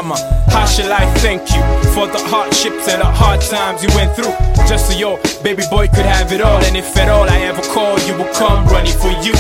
mama, how shall I thank you for the hardships and the hard times you went through, just so your baby boy could have it all. And if at all I ever call, you will come running for you.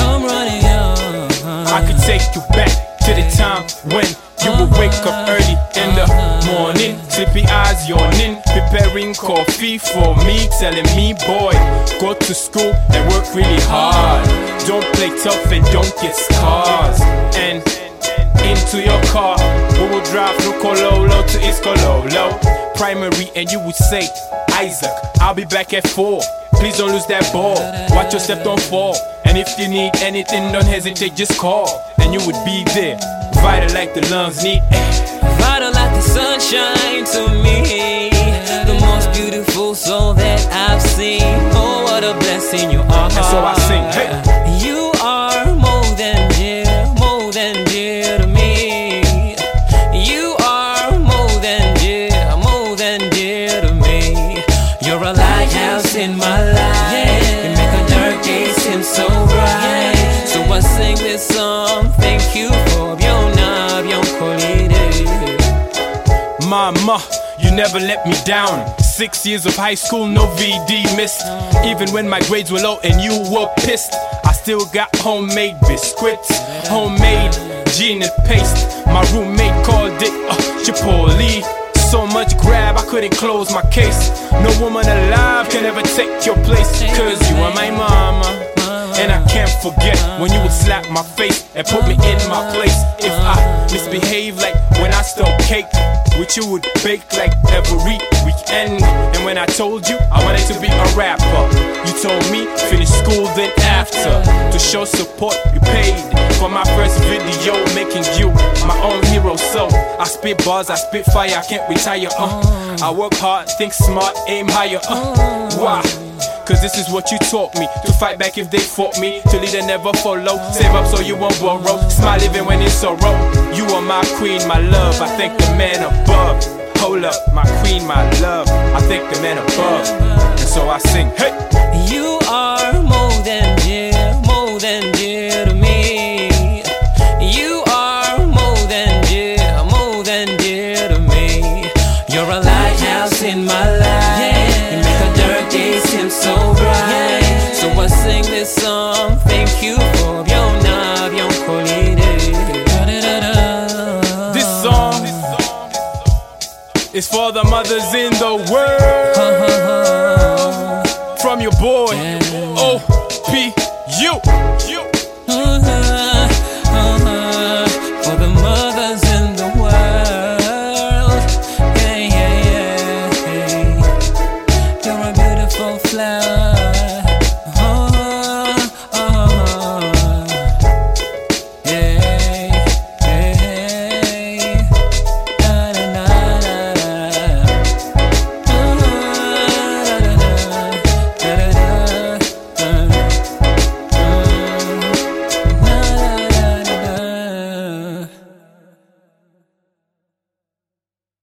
I could take you back to the time when you would wake up early in the morning, sleepy eyes yawning, preparing coffee for me, telling me, boy, go to school and work really hard. Don't play tough and don't get scars. And into your car, we will drive through Kololo to Iskololo Primary, and you would say, Isaac, I'll be back at 4. Please don't lose that ball, watch your step, don't fall. And if you need anything, don't hesitate, just call. And you would be there, vital like the lungs need air, vital like the sunshine to me, the most beautiful soul that I've seen. Oh, what a blessing you are. And so I sing, hey, you are more than dear to me. You are more than dear to me. You're a lighthouse in my life, you make a dark day seem so bright. So I sing this song, thank you for Mama, you never let me down. 6 years of high school, no VD missed. Even when my grades were low and you were pissed, I still got homemade biscuits, homemade gin and paste. My roommate called it Chipotle. So much grab, I couldn't close my case. No woman alive can ever take your place, cause you are my mama. And I can't forget when you would slap my face and put me in my place. If I misbehave like when I stole cake, which you would bake like every weekend. And when I told you I wanted to be a rapper, you told me finish school then after. To show support you paid for my first video, making you my own hero. So I spit bars, I spit fire, I can't retire. I work hard, think smart, aim higher. Why? Cause this is what you taught me, to fight back if they fought me, to lead and never follow, save up so you won't borrow, smile even when it's sorrow. You are my queen, my love, I thank the man above. Hold up, my queen, my love, I thank the man above. And so I sing, hey, you are more than dear to me. You are more than dear to me. You're a lighthouse in my life, you make a dark day seem so bright. So I sing this song, thank you for your love, your quality. This song is for the mothers in the world.